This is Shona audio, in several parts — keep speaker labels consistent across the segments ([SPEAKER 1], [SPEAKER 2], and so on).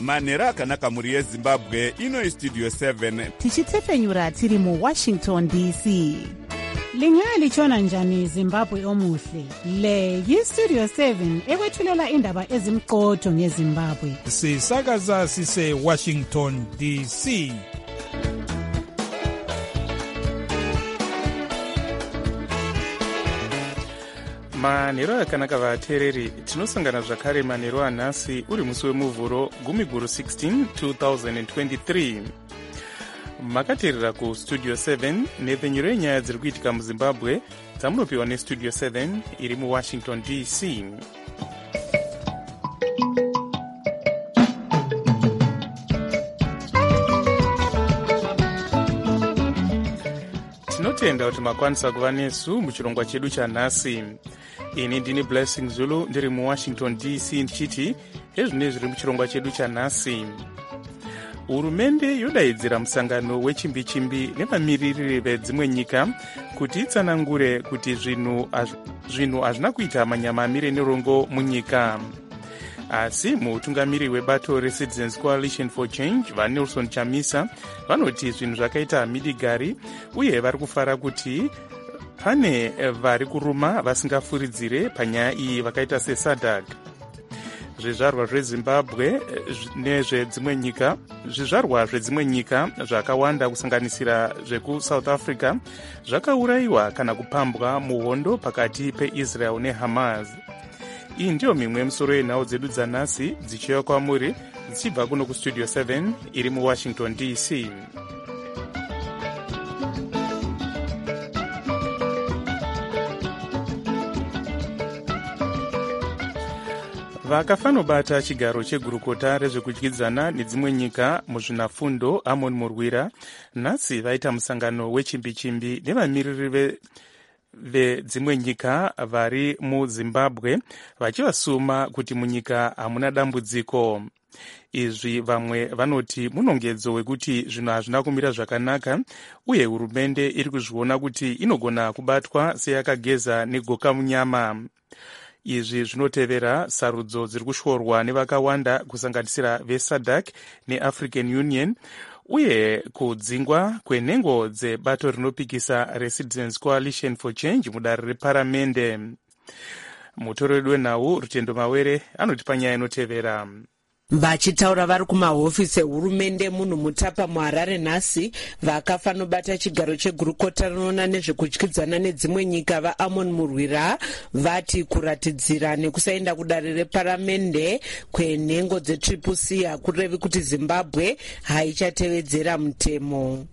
[SPEAKER 1] manhero akanaka mhuri yezimbabwe. Ino Studio 7
[SPEAKER 2] tichitefenyura tiri muWashington DC. Lingalitshona njani Zimbabwe omuhle? Le yiStudio 7 ekwethulela indaba ezimqotho ngeZimbabwe.
[SPEAKER 3] Sisakaza sise Washington DC.
[SPEAKER 4] manhero akanaka vateereri, tinosangana zvakare manhero anhasi uri musi wemuvhuro 16 2023. makateerera kustudio 7 nepfenyuro yenyaya dziri kuitika muzimbabwe dzamunopiwa nestudio 7 iri muwashington DC. tinotenda kuti makwanisa kuva nesu muchirongwa chedu chanhasi. ini ndini Blessing Zulu ndiri muwashington DC ndichiti ezvinei zviri muchirongwa chedu chanhasi. hurumende yodaidzira musangano wechimbi-chimbi nevamiririri vedzimwe nyika kuti itsanangure kuti zvinhu hazvina kuita manyama amire nerongo munyika. asi mutungamiri webato reCitizens Coalition for Change vaNelson Chamisa vanoti zvinhu zvakaita midigari uye vari kufara kuti pane vari kuruma vasingafuridzire panyaya iyi vakaita seSADC. zvizvarwa zvezimbabwe nezvedzimwe nyika zvizvarwa zvedzimwe nyika zvakawanda kusanganisira zvekuSouth Africa zvakaurayiwa kana kupambwa muhondo pakati peIsrael neHamas. iyi ndiyo mimwe yemisoro yenhau dzedu dzanhasi dzichiuya kwamuri dzichibva kuno kustudio 7 iri muwashington DC. vakafanobata chigaro chegurukota rezvekudyidzana nedzimwe nyika muzvinafundo Amon Murwira nhasi vaita musangano wechimbi-chimbi nevamiriri vedzimwe nyika vari muzimbabwe vachivasuma kuti munyika hamuna dambudziko. izvi vamwe vanoti munongedzo wekuti zvinhu hazvina kumira zvakanaka uye hurumende iri kuzviona kuti inogona kubatwa seyakageza negoka munyama. izvi zvinotevera sarudzo dziri kushorwa nevakawanda kusanganisira veSADC neAfrican Union uye kudzingwa kwenhengo dzebato rinopikisa reCitizens Coalition for Change mudare reparamende. mutoreri wenhau Rutendo Mawere anoti panyaya inotevera.
[SPEAKER 5] vachitaura vari kumahofisi ehurumende munhu mutapa muHarare nhasi vakafanobata chigaro chegurukota rinoona nezvekudyidzana nedzimwe nyika vaAmon Murwira vati kuratidzira nekusaenda kudare reparamende kwenhengo dzeCCC hakurevi kuti Zimbabwe haichatevedzera mutemo.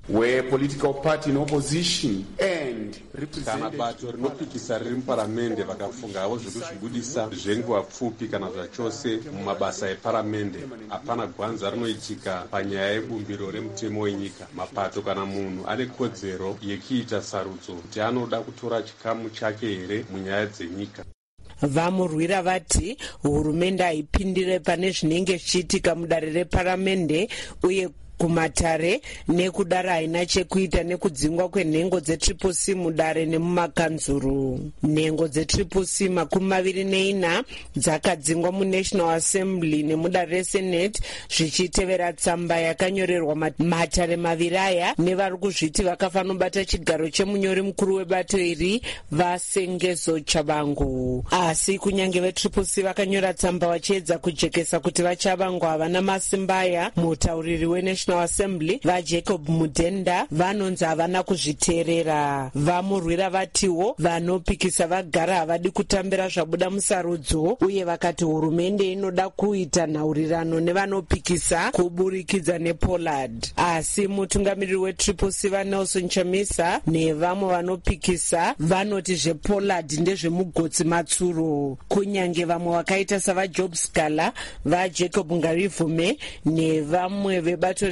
[SPEAKER 6] kana bato rinopikisa riri muparamende vakafungavo zvekuzvibudisa zvenguva pfupi kana zvachose mumabasa eparamende hapana gwanza rinoitika panyaya yebumbiro remutemo wenyika. mapato kana munhu ane kodzero yekuita sarudzo kuti anoda kutora chikamu chake here munyaya dzenyika.
[SPEAKER 5] vamurwira vati hurumende haipindire pane zvinenge zvichiitika mudare reparamende uye kumatare nekudaro haina chekuita nekudzingwa kwenhengo dzeCCC mudare nemumakanzuru. nhengo dzeCCC 24 dzakadzingwa muNational Assembly nemudare reSenate zvichitevera tsamba yakanyorerwa matare maviri aya nevari kuzviti vakafanobata chigaro chemunyori mukuru webato iri vaSengezo Chabangu. asi kunyange veCCC vakanyora tsamba vachiedza kujekesa kuti vaChabangu havana masimba aya, mutauriri weNational Assembly vaJacob Mudenda vanonzi havana kuzviteerera. vamurwira vatiwo vanopikisa vagara havadi kutambira zvabuda musarudzo uye vakati hurumende inoda kuita nhaurirano nevanopikisa kuburikidza nePollard. asi mutungamiriri weCCC vaNelson Chamisa nevamwe vanopikisa vanoti zvePollard ndezvemugotsi matsuro. kunyange vamwe vakaita savaJob Scala vaJacob Ngarivume nevamwe vebato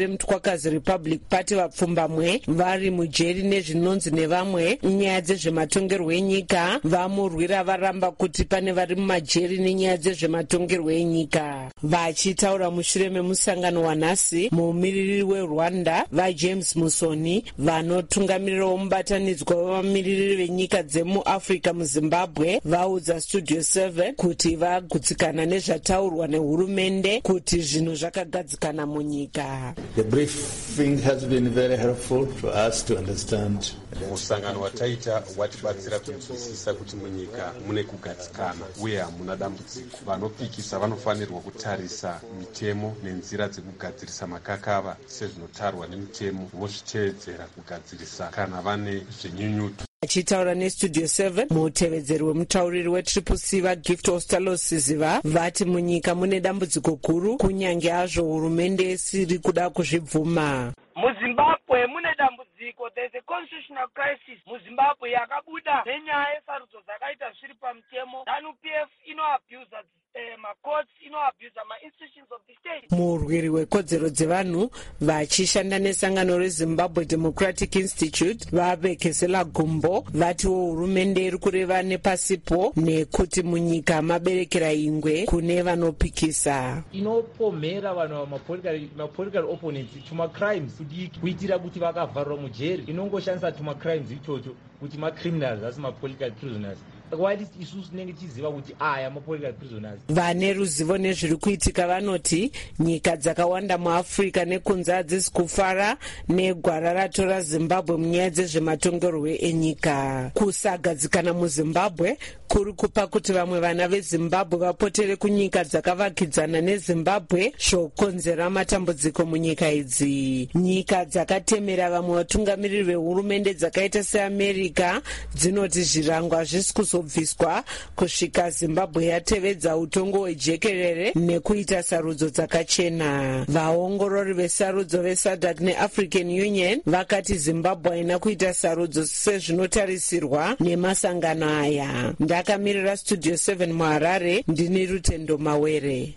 [SPEAKER 5] vemutwakazi Republic Party vapfumbamwe vari mujeri nezvinonzi nevamwe nyaya dzezvematongerwo enyika vamurwira varamba kuti pane vari mumajeri nenyaya dzezvematongerwo enyika. Vachitaura mushure memusangano wanhasi, mumiririri weRwanda vaJames Musoni vanotungamirirawo mubatanidzwa wevamiririri venyika dzemuAfrica muZimbabwe vaudza Studio 7 kuti vagutsikana nezvataurwa nehurumende kuti zvinhu zvakagadzikana munyika.
[SPEAKER 7] The briefing has been very helpful for us to understand.
[SPEAKER 6] Musangano wataita watibatsira kunzwisisa kuti munyika mune kugadzikana uye hamuna dambudziko. Vanopikisa vanofanirwa kutarisa mitemo nenzira dzekugadzirisa makakava sezvinotarwa nemitemo vozviteedzera kugadzirisa kana vane zvenyunyuto.
[SPEAKER 5] Achitaura neStudio 7 mutevedzeri wemutauriri weTCC vaGift Ostalosiziva vati munyika mune dambudziko guru kunyange hazvo hurumende isiri kuda kuzvibvuma.
[SPEAKER 8] MuZimbabwe mune dambudziko. There is a constitutional crisis muZimbabwe yakabuda nenyaya yesarudzo dzakaita zviri pamutemo. ZANU-PF inoabusa macourts, inoabusa ma-institutions of the state.
[SPEAKER 5] Murwiri wekodzero dzevanhu vachishanda nesangano reZimbabwe Democratic Institute vavekesela gumbo vatiwo hurumende iri kureva nepasipo nekuti munyika maberekera ingwe kune vanopikisa.
[SPEAKER 9] Inopomhera vanhu mapolitical opponents tumacrimes kuitira kuti vakavharwa mujeri. Inongoshandisa tumacrimes ichocho kuti macriminals asi mapolitical prisoners. Isusu tinenge tichiziva kuti aya mapolitical prisoners.
[SPEAKER 5] Vane ruzivo nezviri kuitika vanoti nyika dzakawanda muAfrica nekunze hadzisi kufara negwara ratora Zimbabwe munyaya dzezvematongerwo enyika. Kusagadzikana muZimbabwe kuri kupa kuti vamwe vana veZimbabwe vapotere kunyika dzakavakidzana neZimbabwe zvokonzera matambudziko munyika idzi. Nyika dzakatemera vamwe vatungamiriri vehurumende dzakaita seAmerica dzinoti zvirangwa hazvisi kuzobviswa kusvika Zimbabwe yatevedza utongo hwejekerere nekuita sarudzo dzakachena. Vaongorori vesarudzo veSADC neAfrican Union vakati Zimbabwe haina kuita sarudzo sezvinotarisirwa nemasangano aya. Ndakamirira Studio 7 muHarare, ndini Rutendo Mawere.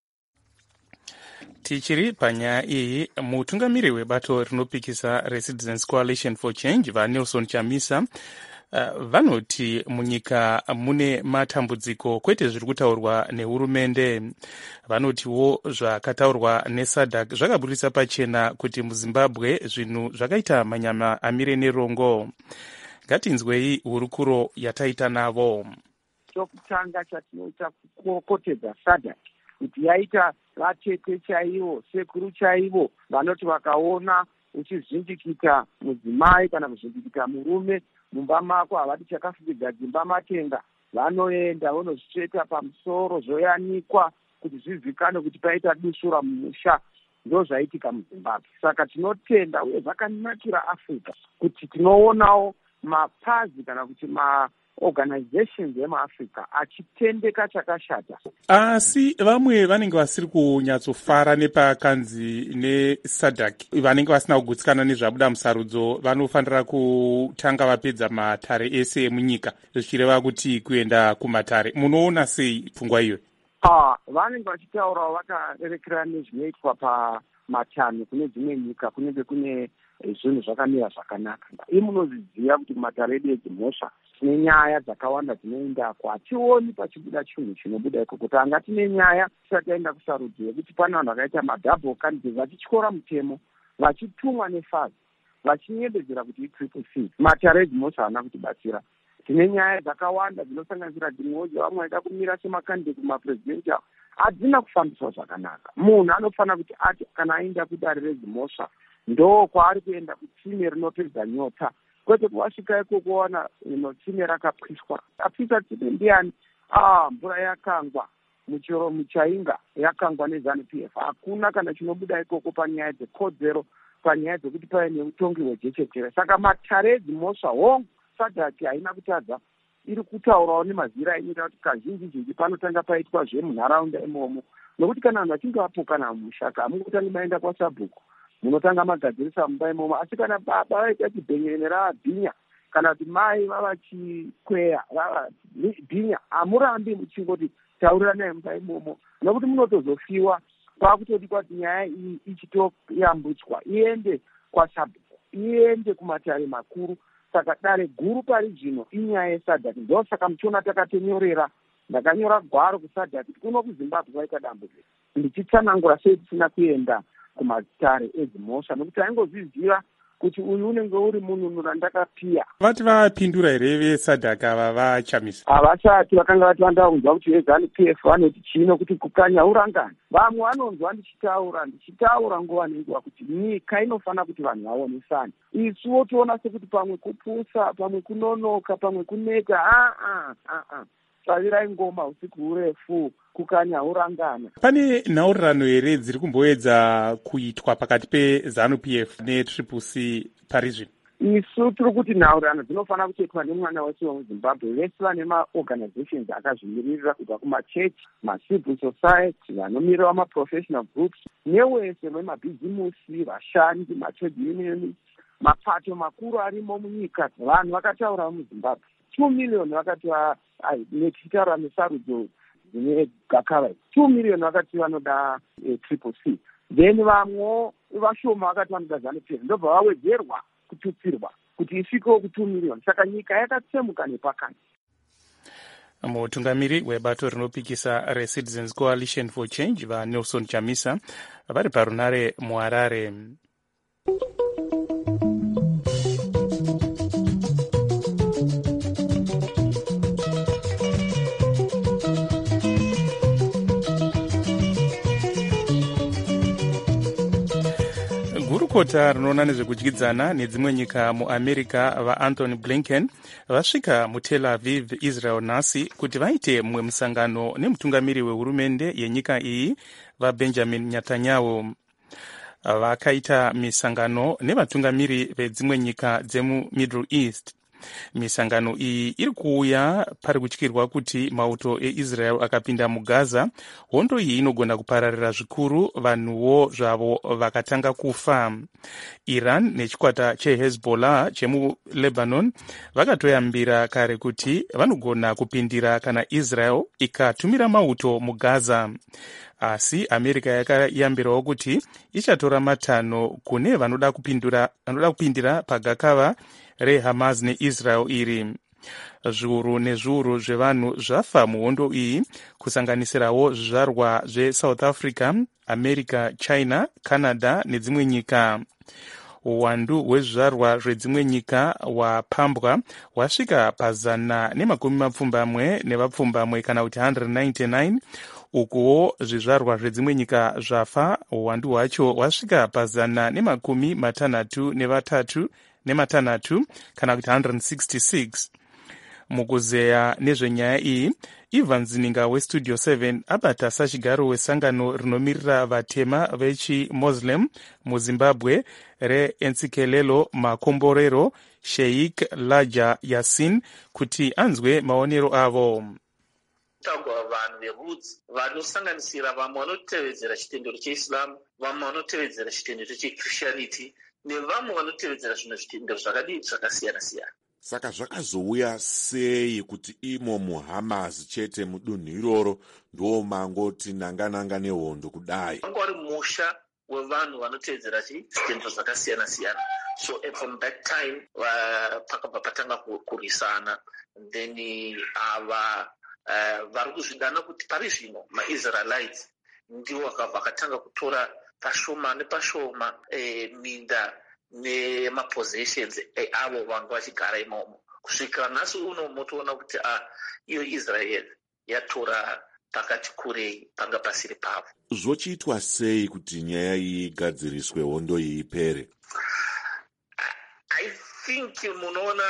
[SPEAKER 4] Tichiri panyaya iyi, mutungamiriri webato rinopikisa reCitizens Coalition for Change vaNelson Chamisa vanoti munyika mune matambudziko kwete zviri kutaurwa nehurumende. Vanotiwo zvakataurwa neSADC zvakaburitsa pachena kuti muZimbabwe zvinhu zvakaita manyama amire nerongo. Ngatinzwei hurukuro yataita navo.
[SPEAKER 10] Chokutanga chatinoita kukokotedza SADC kuti yaita vatete chaivo, sekuru chaivo vanoti vakaona uchizvindikita mudzimai kana kuzvindikita murume mumba mako havati chakafukidza dzimba matenga, vanoenda vonozvitsveta pamusoro zvoyanikwa kuti zvizikanwe kuti paita dusura mumusha. Ndo zvaitika muZimbabwe. Saka tinotenda uye zvakanakira Africa kuti tinoonawo mapazi kana kuti maorganizations emuAfrica achitendeka chakashata.
[SPEAKER 4] Asi vamwe vanenge vasiri kunyatsofara nepakanzi neSADC, vanenge vasina kugutsikana nezvabuda musarudzo vanofanira kutanga vapedza matare ese emunyika, zvichireva kuti kuenda kumatare. Munoona sei pfungwa iyo?
[SPEAKER 10] Vanenge vachitaurawo vakarerekera nezvinoitwa pamatanho kune dzimwe nyika kunenge kune zvinhu zvakamira zvakanaka. Imunozviziva kuti matare edu edzimhosva tine nyaya dzakawanda dzinoendako. Hationi pachibuda chinhu chinobuda ikoko. Tanga tine nyaya tisati taenda kusarudzo yekuti pane vanhu vakaita madouble candidates vachityora mutemo vachitumwa nefazi vachinyembedzera kuti iCCC. Matare edzimhosva haana kutibatsira. Tine nyaya dzakawanda dzinosanganisira dzimwewo vamwe vaida kumira semakandidate kumapresidential hadzina kufambiswa zvakanaka. Munhu anofanira kuti ati kana aenda kudare redzimhosva ndo kwaari kuenda kutsime rinopedza nyota, kwete kuwasvika ikoko wana tsime rakapiswa. Apisa tsime ndiani? Mvura yakangwa muchero muchainga yakangwa neZANU-PF. Hakuna kana chinobuda ikoko panyaya dzekodzero, panyaya dzekuti pave neutongi hwejechetere. Saka matare edzimhosva hongu SADC haina kutadza, iri kutaurawo nemazira enyika kuti kazhinji panotanga paitwa zvemunharaunda imomo, nokuti kana vanhu vachinge vapokana mushaka hamungotanga maenda kwaSabhuku munotanga magadzirisa mumba imomo. Asi kana baba vaita chibhenyerene ravabhinya kana kuti mai vavachikweya vavabhinya, hamurambi muchingoti tauriranai mumba imomo, nokuti munotozofiwa kwakutodi kwati nyaya iyi ichitoyambutswa iende kwaSADC, iende kumatare makuru. Saka dare guru parizvino inyaya yeSADC. Ndosaka muchiona takatonyorera, ndakanyora gwaro kuSADC kuno kuZimbabwe vaita dambudziko, ndichitsanangura sei tisina kuenda kumatare ezimhosva, nokuti aingozviziva kuti uyu unenge uri munhu randakapiya.
[SPEAKER 4] Vati vapindura here veSADC ava vachamisa?
[SPEAKER 10] Havasati, vakanga vati vanda kunzwa kuti veZANU-PF vanoti chino kuti kukanyaurangana. Vamwe vanonzwa ndichitaura nguva nenguva kuti nyika inofana kuti vanhu vaonesane. Isuwo toona sekuti pamwe kupusa, pamwe kunonoka, pamwe kuneta. Savirai ngoma usiku hurefu, kukanyaurangana.
[SPEAKER 4] Pane nhaurirano here dziri kumboedza kuitwa pakati peZANU-PF neCCC parizvino?
[SPEAKER 10] Isu tiri kuti nhaurirano dzinofanira kuitwa nemwana wese wemuZimbabwe, vese vane maorganizations akazvimiririra kubva kumachechi, macivil society, vanomirira maprofessional groups, newese vemabhizimusi, vashandi, matrade unions, mapato makuru arimo munyika. Vanhu vakataura muZimbabwe 2 million vakati netichitaura nesarudzo dzine gakava 2 million vakati vanoda CCC. Then vamwe vashoma vakati vanoda ZANU-PF, ndobva vawedzerwa kututsirwa kuti isvikewo ku2 million. Saka nyika yakatsemuka nepakati.
[SPEAKER 4] Mutungamiri webato rinopikisa reCitizens Coalition for Change vaNelson Chamisa vari parunare muHarare. Gurukota rinoona nezvekudyidzana nedzimwe nyika muAmerica vaAnthony Blinken vasvika muTel Aviv, Israel nhasi kuti vaite mumwe musangano nemutungamiri wehurumende yenyika iyi vaBenjamin Netanyahu. Vakaita misangano nevatungamiri vedzimwe nyika dzemuMiddle East. Misangano iyi iri kuuya pari kutyirwa kuti mauto eIsrael akapinda muGaza, hondo iyi inogona kupararira zvikuru, vanhuwo zvavo vakatanga kufa. Iran nechikwata cheHezbollah chemuLebanon vakatoyambira kare kuti vanogona kupindira kana Israel ikatumira mauto muGaza. Asi America yakayambirawo kuti ichatora matanho kune vanoda kupindira pagakava reHamas neIsrael iri. Zviuru nezviuru zvevanhu zvafa muhondo iyi, kusanganisirawo zvizvarwa zveSouth Africa, America, China, Canada nedzimwe nyika. Uwandu hwezvizvarwa zvedzimwe nyika hwapambwa hwasvika pa120 nevapfumbamwe kana kuti 199, ukuwo zvizvarwa zvedzimwe nyika zvafa uwandu hwacho hwasvika pa163 kana kuti 166. Mukuzeya nezvenyaya iyi, Ivan Zininga weStudio 7 abata sachigaro wesangano rinomirira vatema vechiMuslim muZimbabwe reNtsikelelo Makomborero Sheikh Laja Yassin kuti anzwe maonero avo.
[SPEAKER 11] Tagwa vanhu verudzi vanosanganisira vamwe vanotevedzera chitendero cheIslam, vamwe vanotevedzera chitendero cheChristianity nevamwe vanotevedzera zvimwe zvitendero zvakasiyana-siyana.
[SPEAKER 12] Saka zvakazouya sei kuti imo muHamas chete mudunhu iroro ndo mangoti nanga nehondo kudai?
[SPEAKER 11] Wanga wari musha wevanhu vanotevedzera zvitendero zvakasiyana-siyana. So from that time pakabva patanga kurwisana, then ava vari kuzvidana kuti pari zvino maIsraelites ndiwo vakatanga kutora pashoma nepashoma minda nemapossessions avo vanga vachigara imomo. Kusvika nhasi uno motoona kuti iyo Israel yatora pakati kurei panga pasiri pavo.
[SPEAKER 12] Zvochiitwa sei kuti nyaya iyi igadziriswe, hondo iyi ipere?
[SPEAKER 11] I think munoona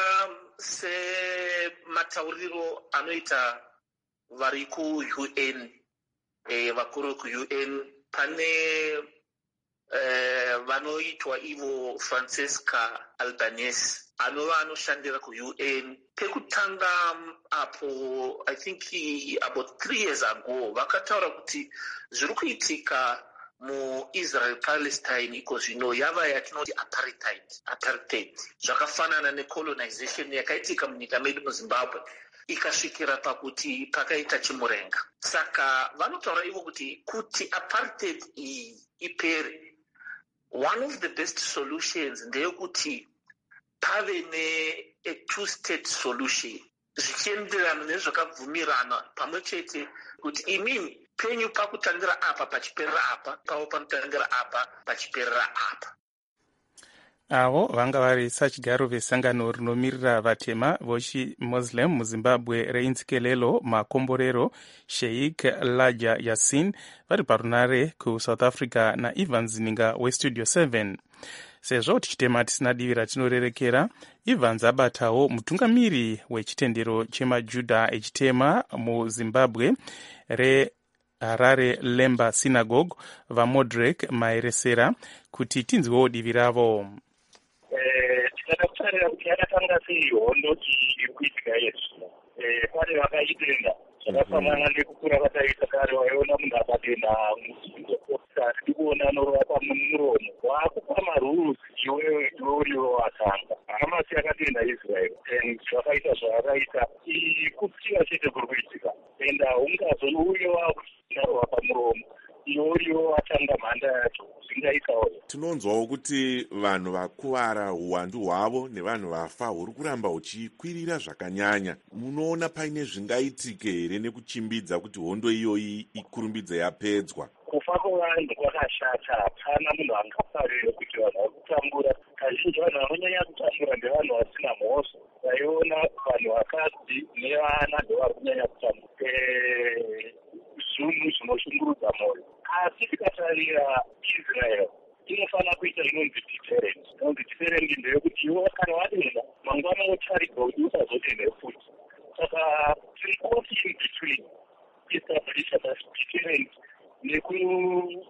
[SPEAKER 11] sematauriro anoita vari kuUN, vakuru kuUN, pane vanoitwa ivo Francesca Albanese anova anoshandira kuUN. Pekutanga apo, I think about 3 years ago, vakataura kuti zviri kuitika muIsrael Palestine iko zvino yava yatinoti apartheid, zvakafanana necolonization yakaitika munyika medu muZimbabwe. ikasvikira pakuti pakaita chimurenga. Saka vanotaura ivo kuti apartheid iyi ipere, one of the best solutions ndeyekuti pave a two-state solution zvichienderana nezvakabvumirana pamwe chete kuti imini penyu pakutangira apa pachiperera apa, pavo panotangira apa pachiperera apa.
[SPEAKER 4] avo vanga vari sachigaro vesangano rinomirira vatema vochimuslim muzimbabwe reinzikelelo makomborero Sheikh Laja Yassin vari parunare kuSouth Africa naEvans Ninga westudio 7. Sezvo tichitema tisina divi ratinorerekera, Evans abatawo mutungamiri wechitendero chemajudha echitema muzimbabwe Harare Lemba Synagogue vaModrek Maeresera kuti tinzwewo divi ravo.
[SPEAKER 13] Tikada kutarira kuti yakatanga sei hondo iri kuitika yesu. Pane vakaitenda zvakafanana nekukura vataita kare, waiona munhu akatenda musindo tiri kuona anorova pamuromo waakupa marules iwewe uriwo watanga. Hamasi yakatenda Israel and zvakaita zvavakaita kutsiva chete kuri kuitika and ungazouyo waakutinarova pamuromo iwewo watanga mhanda yacho zvingaitawo.
[SPEAKER 12] Tinonzwawo kuti vanhu vakuvara huwandu hwavo nevanhu vafa huri kuramba huchikwirira zvakanyanya. Munoona paine zvingaitike here nekuchimbidza kuti hondo iyoyi ikurumbidze yapedzwa?
[SPEAKER 13] Kufa kwevanhu kwakashata. Hapana munhu angafarire kuti vanhu vari kutambura. Kazhinji vanhu vanonyanya kutambura ndevanhu vasina mhosva. Vaiona vanhu vakadzi nevana ndovari kunyanya kutambura. Zvinhu zvinoshungurudza mwoyo. Asi tikatarira Israel inofanira kuita inonzi deterrent. Inonzi deterrent ndeyekuti iwe kana wadenda mangwana wotarirwa kuti usazodenda futi. Saka tiri caught in between establish as deterrent nevanhu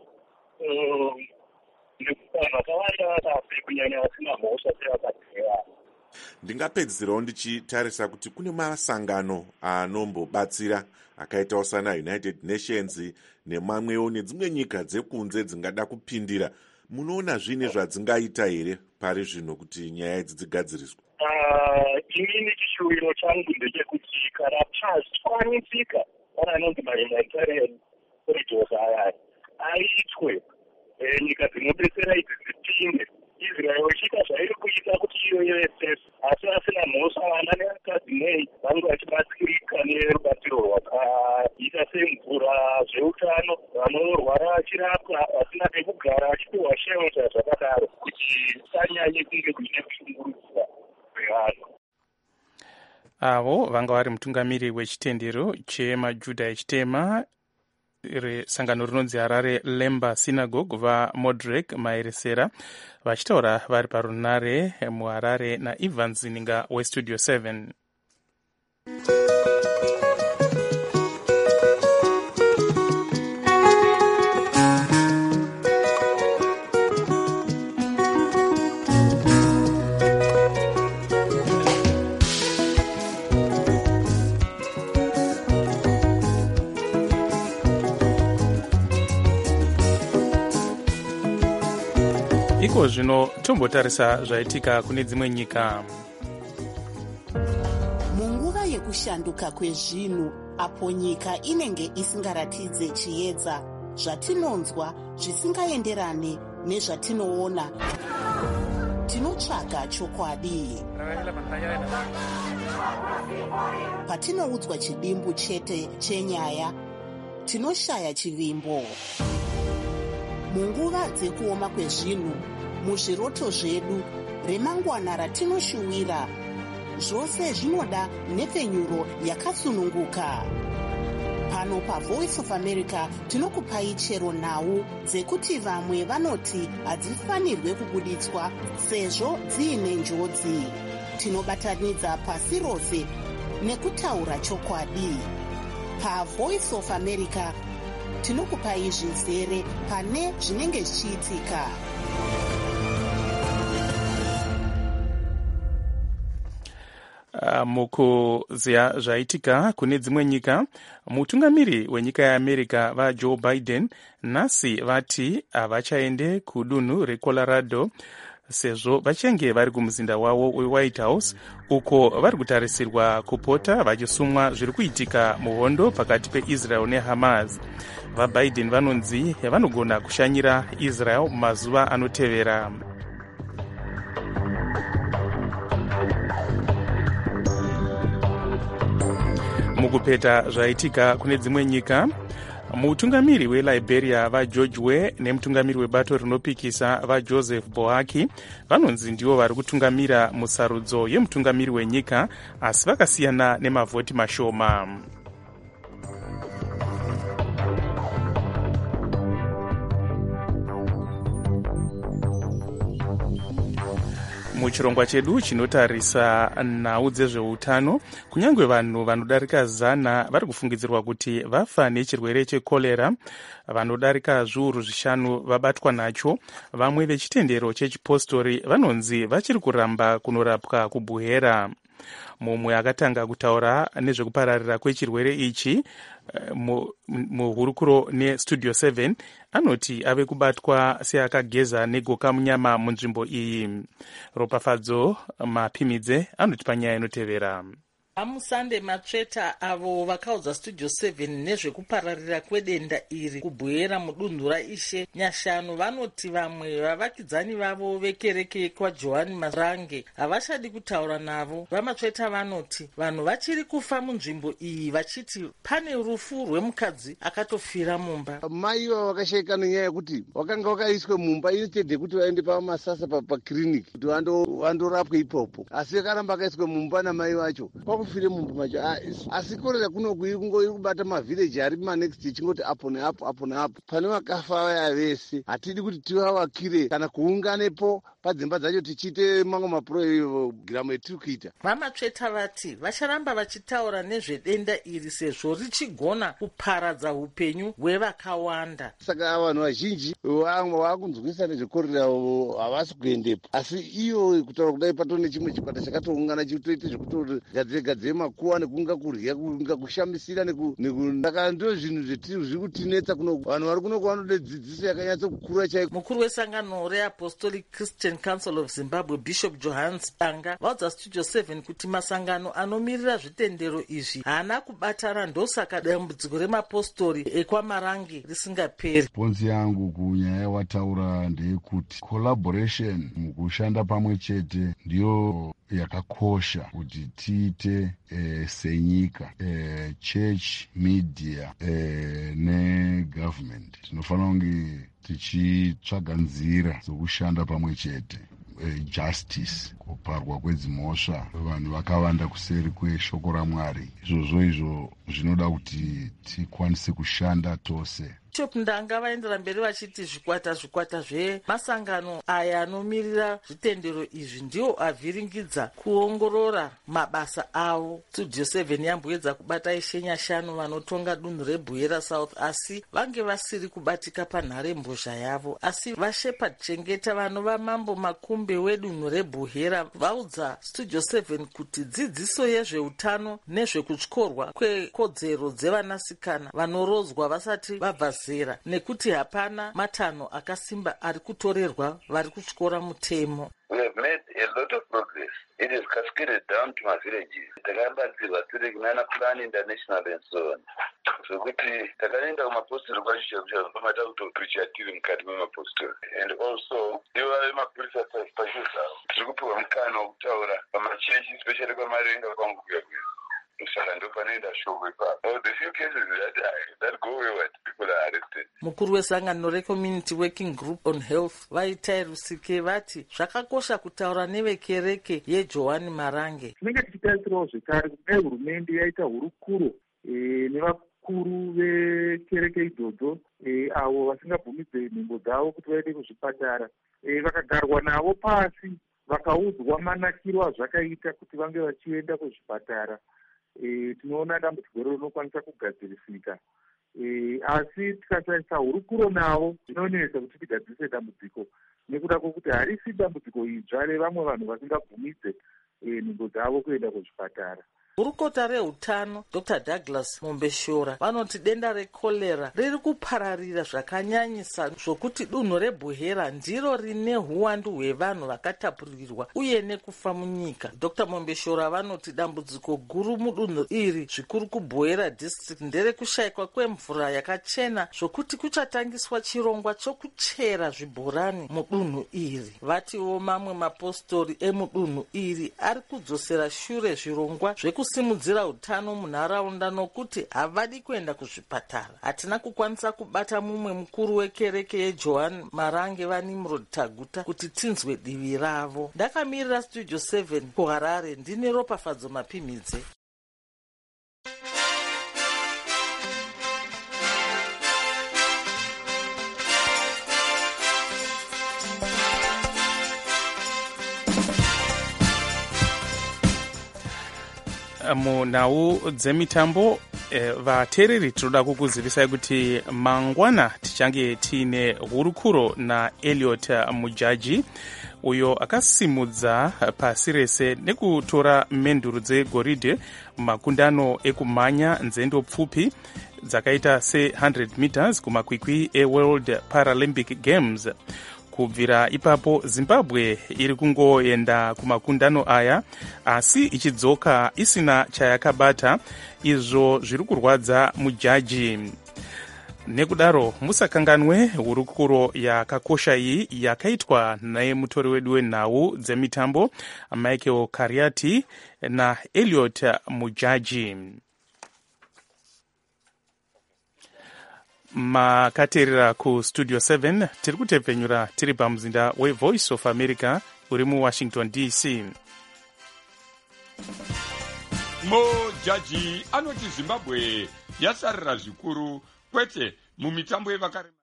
[SPEAKER 13] vakawanda vakafe kunyanya vasina mhosva sevakadheya.
[SPEAKER 12] Ndingapedzisirawo ndichitarisa kuti kune masangano anombobatsira akaitawo sana United Nations nemamwewo nedzimwe nyika dzekunze dzingada kupindira. Munoona zvine zvadzingaita here pari zvino kuti nyaya idzi dzigadziriswe?
[SPEAKER 13] Inini chishuwiro changu ndechekuti kana pazvikwanisika pana anonzi mahumanitarian corridors aya aitwe, nyika dzinodetsera idzi dzipinde. Israel ichiita zvairi kuita kuti iyoyo safe, asi vasina mhosva vana nevakadzi nei vange vachibatsirika nerubatsiro rwakaita semvura, zveutano, vanorwara vachirapwa, vasina pekugara vachipiwa shelter zvakadaro, kuti sanyanye kunge kuine kushungurudzwa kwevanhu.
[SPEAKER 4] Avo vanga vari mutungamiri wechitendero chemajudha echitema resangano rinonzi Harare Lemba Synagogue vaModrek Maeresera vachitaura vari parunare muHarare naEvans Ninga westudio 7. Iko zvino tombotarisa zvaitika kune dzimwe nyika.
[SPEAKER 14] Munguva yekushanduka kwezvinhu, apo nyika inenge isingaratidze chiedza, zvatinonzwa zvisingaenderane nezvatinoona, tinotsvaga chokwadi. Patinoudzwa chidimbu chete chenyaya, tinoshaya chivimbo. Munguva dzekuoma kwezvinhu, muzviroto zvedu, remangwana ratinoshuwira, zvose zvinoda nhepfenyuro yakasununguka. Pano paVoice of America tinokupai chero nhau dzekuti vamwe vanoti hadzifanirwe kubuditswa sezvo dziine njodzi. Tinobatanidza pasi rose nekutaura chokwadi. PaVoice of America tinokupai zvizere pane zvinenge zvichiitika.
[SPEAKER 4] Mukuziya zvaitika kune dzimwe nyika, mutungamiri wenyika yeAmerica vaJoe Biden nhasi vati havachaende kudunhu reColorado sezvo vachenge vari kumuzinda wavo weWhite House uko vari kutarisirwa kupota vachisumwa zviri kuitika muhondo pakati peIsrael neHamas. VaBiden vanonzi vanogona kushanyira Israel mumazuva anotevera. Mukupeta zvaitika kune dzimwe nyika, mutungamiri weLiberia vaGeorge Weah nemutungamiri webato rinopikisa vaJoseph Boakai vanonzi ndivo vari kutungamira musarudzo yemutungamiri wenyika, asi vakasiyana nemavhoti mashoma. Muchirongwa chedu chinotarisa nhau dzezveutano, kunyange vanhu vanodarika 100 vari kufungidzirwa kuti vafa nechirwere chekorera, vanodarika zviuru 5 vabatwa nacho. Vamwe vechitendero chechipostori vanonzi vachiri kuramba kunorapwa kubuhera. Mumwe akatanga kutaura nezvekupararira kwechirwere ichi muhurukuro neStudio 7 anoti ave kubatwa seakageza negoka munyama munzvimbo iyi. Ropafadzo Mapimidze anoti panyaya inotevera.
[SPEAKER 15] Amusande Matsveta avo vakaudza Studio 7 nezvekupararira kwedenda iri kubhuira mudunhu raIshe Nyashanu vanoti vamwe vavakidzani vavo vekereke kwaJohani Marange havachadi kutaura navo. VaMatsveta vanoti vanhu vachiri kufa munzvimbo iyi vachiti pane rufu rwemukadzi akatofira mumba.
[SPEAKER 16] Mai vakasheka nenyaya yekuti vakanga vakaiswe mumba initedhe kuti vaende pamasasa pakiriniki kuti vandorapwe ipopo, asi akaramba akaiswe mumba namai vacho kufire mumba macho. Asi korera kunogwiri kungoiri kubata mavhileji ari manext ichingoti apo neapo apo neapo. Pane vakafa vaya vese hatidi kuti tivavakire kana kuunganepo padzimba dzacho tichiite mamwe mapurogiramu etiri kuita.
[SPEAKER 15] VaMatsveta vati vacharamba vachitaura nezvedenda iri sezvo richigona kuparadza upenyu hwevakawanda.
[SPEAKER 16] Saka vanhu vazhinji vakunzwisa nezvekorera havasi kuendepo, asi iyo kutaura kudai patone chimwe chikwata chakatoungana chitoite zvekutogadzire makuwa nekunga kurya kunga kushamisira saka ndo zvinhu zviri kutinetsa kuno. Vanhu vari kuno vanode dzidziso yakanyatsa kukura chaiko.
[SPEAKER 15] Mukuru wesangano reApostolic Christian Council of Zimbabwe Bishop Johannes Danga vaudza Studio 7 kuti masangano anomirira zvitendero izvi haana kubatana, ndosaka dambudziko remapostori ekwaMarange risingaperi.
[SPEAKER 17] Ponzi yangu kunyaya wataura ndeyekuti collaboration mukushanda pamwe chete ndiyo yakakosha kuti tiite senyika, church, media negovernment. Tinofanira kunge tichitsvaga nzira dzokushanda pamwe chete. Justice, kuparwa kwedzimhosva, vanhu vakawanda kuseri kweshoko raMwari. Izvozvo zvinoda kuti tikwanise kushanda tose.
[SPEAKER 15] Bishop Ndanga vaendera mberi vachiti zvikwata zvemasangano aya anomirira zvitendero izvi ndiwo avhiringidza kuongorora mabasa avo. Studio 7 yamboedza kubata Ishe Nyashanu vanotonga dunhu reBuhera South, asi vange vasiri kubatika panharembozha yavo. Asi vaShepherd Chengeta vanova mambo makumbe wedunhu reBuhera vaudza Studio 7 kuti dzidziso yezveutano nezvekutyorwa kwekodzero dzevanasikana vanorodzwa vasati vabva zera, nekuti hapana matanho akasimba ari kutorerwa vari kutyora mutemo.
[SPEAKER 18] We have made a lot of progress. It is cascaded down to my villages. Takaambadziwa tiri kunana Plan International and so on. Zvokuti takaenda kumapostori kwacho pamata kutopricha tiri mukati memapostori. And also ivo vemapurisa pacho zavo tiri kupiwa mukana wokutaura pamachechi, especially kwamarenga kwangu kuya kuya.
[SPEAKER 15] Mukuru wesangano reCommunity Working Group on Health vaita Rusike vati zvakakosha kutaura nevekereke yeJohani Marange.
[SPEAKER 19] Tinenge tichitarisirawo zvekare kudai hurumende yaita hurukuro nevakuru vekereke idzodzo avo vasingabvumidze nhengo dzavo kuti vaende kuzvipatara, vakagarwa navo pasi vakaudzwa manakiro azvakaita kuti vange vachienda kuzvipatara, tinoona dambudziko rero rinokwanisa kugadzirisika. Asi tikasaisa hurukuro navo zvinonetsa kuti tigadzise dambudziko, nekuda kwokuti harisi dambudziko idzva revamwe vanhu vasingabvumidze nhengo dzavo kuenda kuzvipatara.
[SPEAKER 15] gurukota reutano Dr Douglas Mombeshora vanoti denda rekorera riri kupararira zvakanyanyisa zvokuti dunhu reBuhera ndiro rine huwandu hwevanhu vakatapurirwa uye nekufa munyika. Dr Mombeshora vanoti dambudziko guru mudunhu iri zvikuru kuBuhera district nderekushayikwa kwemvura yakachena zvokuti kuchatangiswa chirongwa chokuchera zvibhorani mudunhu iri. Vatiwo mamwe mapostori emudunhu iri ari kudzosera shure zvirongwa zvekusimudzira utano munharaunda nokuti havadi kuenda kuzvipatara. Hatina kukwanisa kubata mumwe mukuru wekereke yeJohn Marange vaNimrod Taguta kuti tinzwe divi ravo. Ndakamirira Studio 7 kuHarare ndine Ropafadzo Mapimidze.
[SPEAKER 4] Munhau dzemitambo vateereri tinoda kukuzivisai kuti mangwana tichange tiine hurukuro naEliot Mujaji uyo akasimudza pasi rese nekutora menduru dzegoridhe mumakundano ekumhanya nzendo pfupi dzakaita se100 meters kumakwikwi eWorld Paralympic Games. Kubvira ipapo Zimbabwe iri kungoenda kumakundano aya asi ichidzoka isina chayakabata, izvo zviri kurwadza Mujaji. Nekudaro musakanganwe hurukuro yakakosha iyi yakaitwa naye mutori wedu wenhau dzemitambo Michael Kariati naEliot Mujaji. Makateerera kuStudio 7 tiri kutepfenyura tiri pamuzinda weVoice of America uri muWashington DC.
[SPEAKER 20] Mujaji anoti Zimbabwe yasarira zvikuru kwete mumitambo yevakarema.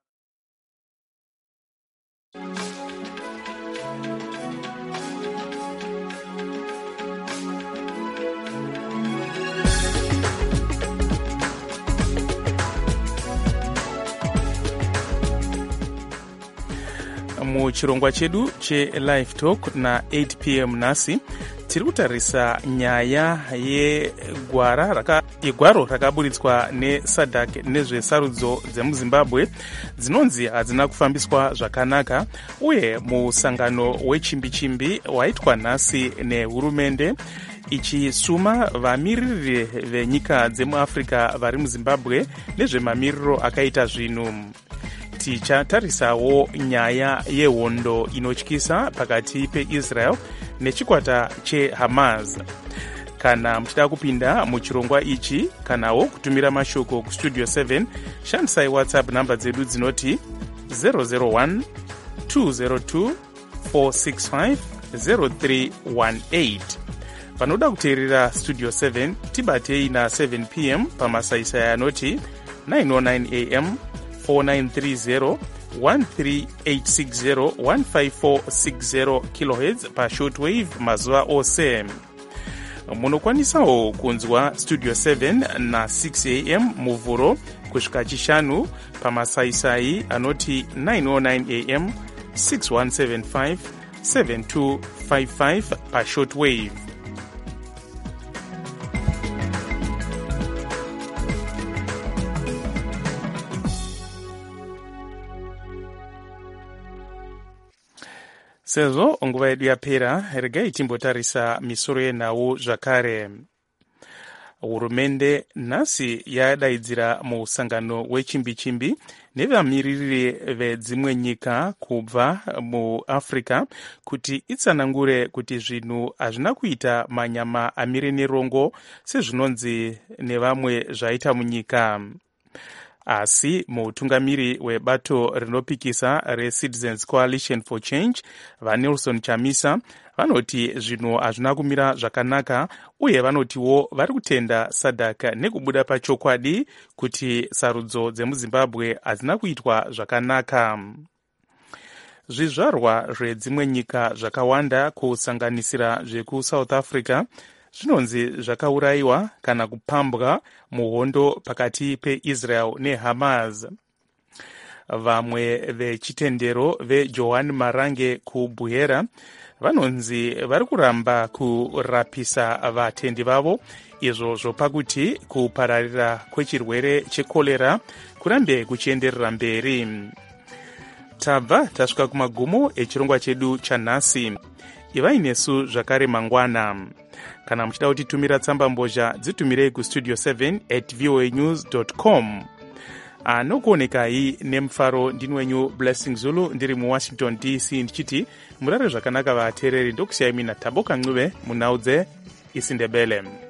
[SPEAKER 4] Muchirongwa chedu cheLive Talk na 8 p.m. nasi tiri kutarisa nyaya yegwaro rakaburitswa neSADC nezvesarudzo dzemuZimbabwe dzinonzi hadzina kufambiswa zvakanaka, uye musangano wechimbi-chimbi waitwa nhasi nehurumende ichisuma vamiriri venyika dzemuAfrica vari muZimbabwe nezvemamiriro akaita zvinhu. Tichatarisawo nyaya yehondo inotyisa pakati peIsrael nechikwata cheHamas. Kana muchida kupinda muchirongwa ichi kanawo kutumira mashoko kuStudio 7, shandisai WhatsApp namba dzedu dzinoti 001 202 465 0318. Vanoda kuteerera Studio 7 tibatei na7 p.m. pamasaisai anoti 909 a.m. 4930 13860 15460 kHz pashortwave mazuva ose. Munokwanisawo kunzwa Studio 7 na 6 a.m. muvhuro kusvika chishanu pamasaisai anoti 909 a.m. 6175 7255 pashortwave. Sezvo nguva yedu yapera, regai timbotarisa misoro yenhau zvakare. Hurumende nhasi yadaidzira musangano wechimbi-chimbi nevamiririri vedzimwe nyika kubva muAfrica kuti itsanangure kuti zvinhu hazvina kuita manyama amire nerongo sezvinonzi nevamwe zvaita munyika. Asi mutungamiri webato rinopikisa reCitizens Coalition for Change vaNelson Chamisa vanoti zvinhu hazvina kumira zvakanaka, uye vanotiwo vari kutenda SADC nekubuda pachokwadi kuti sarudzo dzemuZimbabwe hadzina kuitwa zvakanaka. Zvizvarwa zvedzimwe nyika zvakawanda kusanganisira zvekuSouth Africa zvinonzi zvakaurayiwa kana kupambwa muhondo pakati peIsrael neHamas. Vamwe vechitendero veJohn Marange kuBuhera vanonzi vari kuramba kurapisa vatendi vavo, izvo zvopa kuti kupararira kwechirwere chekorera kurambe kuchienderera mberi. Tabva tasvika kumagumo echirongwa chedu chanhasi. Ivai nesu zvakare mangwana. Kana muchida kutitumira tsamba mbozha, dzitumirei kustudio 7@voanews.com. Anokuonekai nemufaro ndini wenyu Blessing Zulu ndiri muWashington DC ndichiti murare zvakanaka vateereri, ndokusiyai mina Taboka Ncube munaudze isindebele.